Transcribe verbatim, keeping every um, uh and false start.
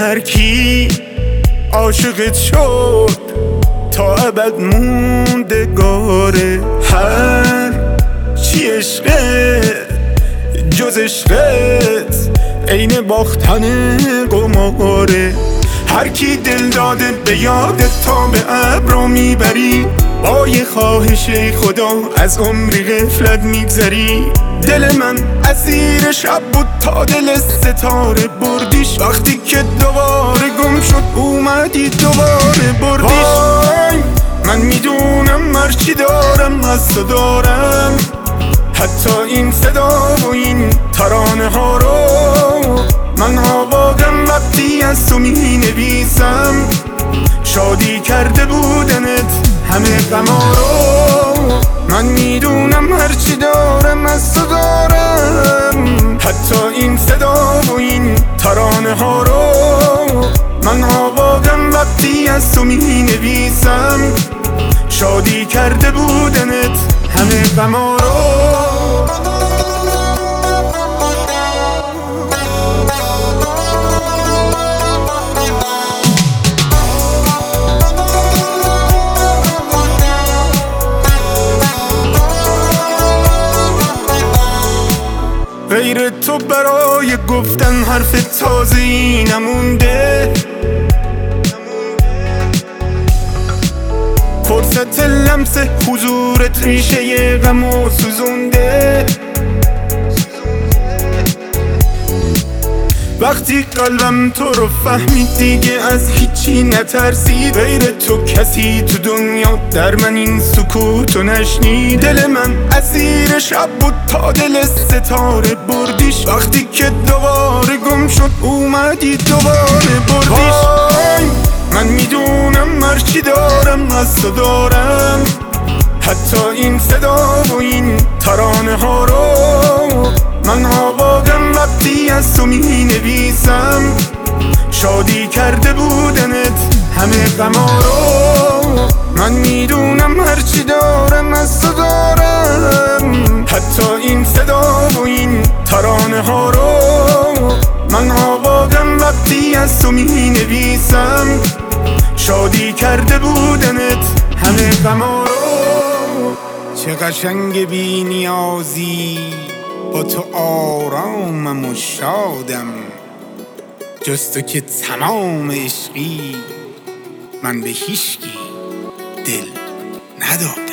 هر کی عاشقت شد تا ابد موندگاره. هر چی عشقه جز عشقت عین باختن قماره. هر کی دل داده به یادت تا به ابرو میبری، با یه خواهش خدا از عمری غفلت میگذری. دل من اسیر شب بود تا دل ستاره بردیش، وقتی که دوباره گم شد اومدی دوباره بردیش. وای من میدونم هرچی دارم از تو دارم، حتی این صدا و این ترانه ها رو من آوادم وقتی از تو می نویسم. شادی کرده بودنت همه غما رو، من میدونم هرچی دارم از تو دارم، حتی این صدا و این ترانه ها رو من آوادم وقتی از تو می نویسم. شادی کرده بودنت همه غما رو. غیر تو برای گفتن حرف تازه‌ای نمونده، فرصت لمس حضورت ریشه غمو سوزونده. وقتی قلبم تو رو فهمید دیگه از هیچی نترسید، غیر تو کسی تو دنیا در من این سکوتو نشنید. دل من اسیر شب بود تا دل ستاره بردیش، وقتی که دوباره گم شد اومدی دوباره بردیش. وای من میدونم هرچی دارم از تو دارم، حتی این صدا و این ترانه ها رو من آوادم وقتی از تو می نویسم. شادی کرده بودنت همه غما رو، من میدونم هرچی دارم از تو دارم، حتی این صدا و این ترانه ها رو من آوادم وقتی از تو می نویسم. شادی کرده بودنت همه غما رو. چه قشنگ بی نیازی با تو آرامم و شادم، جز تو که تمام عشقی من به هیچکی دل ندادم.